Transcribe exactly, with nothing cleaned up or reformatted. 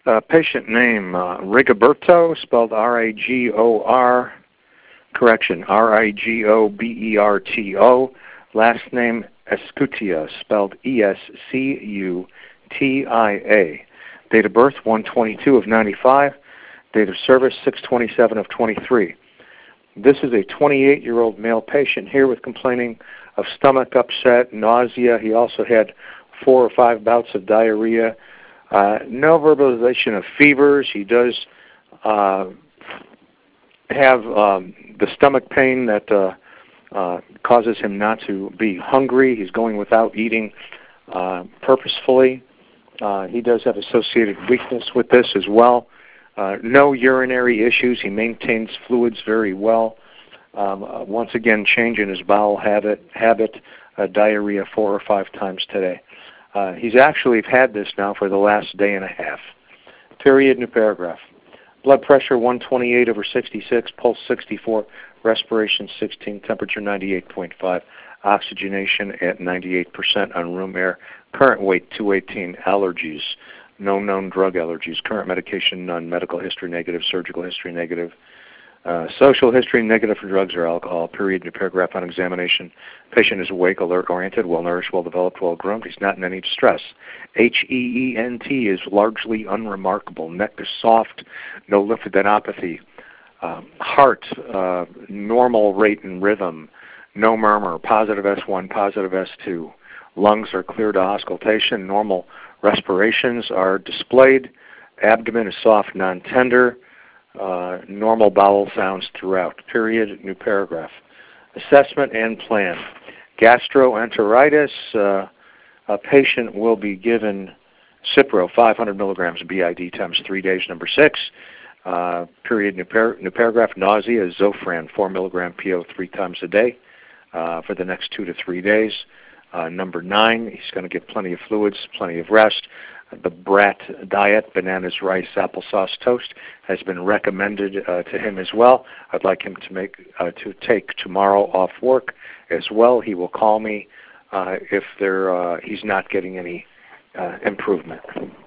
Uh, patient name, uh, Rigoberto, spelled R I G O R, correction, R I G O B E R T O. Last name, Escutia, spelled E S C U T I A. Date of birth, one twenty-two of ninety-five. Date of service, six twenty-seven of twenty-three. This is a twenty-eight-year-old male patient here with complaining of stomach upset, nausea. He also had four or five bouts of diarrhea. Uh, no verbalization of fevers. He does uh, have um, the stomach pain that uh, uh, causes him not to be hungry. He's going without eating uh, purposefully. Uh, he does have associated weakness with this as well. Uh, no urinary issues. He maintains fluids very well. Um, uh, once again, change in his bowel habit, habit uh, diarrhea four or five times today. Uh, he's actually had this now for the last day and a half. Period, new paragraph. Blood pressure one twenty-eight over sixty-six, pulse sixty-four, respiration sixteen, temperature ninety-eight point five, oxygenation at ninety-eight percent on room air, current weight two eighteen, allergies, no known drug allergies, current medication none, medical history negative, surgical history negative, uh, social history negative for drugs or alcohol, period, new paragraph on examination. Patient is awake, alert, oriented, well-nourished, well-developed, well-groomed. He's not in any distress. H E E N T is largely unremarkable. Neck is soft, no lymphadenopathy. Um, heart, uh, normal rate and rhythm, no murmur, positive S one, positive S two. Lungs are clear to auscultation. Normal respirations are displayed. Abdomen is soft, non-tender. Uh, normal bowel sounds throughout. Period. New paragraph. Assessment and plan. Gastroenteritis. Uh, a patient will be given Cipro, five hundred milligrams B I D times three days, number six. Uh, period. New, par- new paragraph. Nausea. Zofran, four milligram P O three times a day uh, for the next two to three days. Uh, number nine, he's going to get plenty of fluids, plenty of rest. The BRAT diet, bananas, rice, applesauce, toast, has been recommended uh, to him as well. I'd like him to make uh, to take tomorrow off work as well. He will call me uh, if there uh, he's not getting any uh, improvement.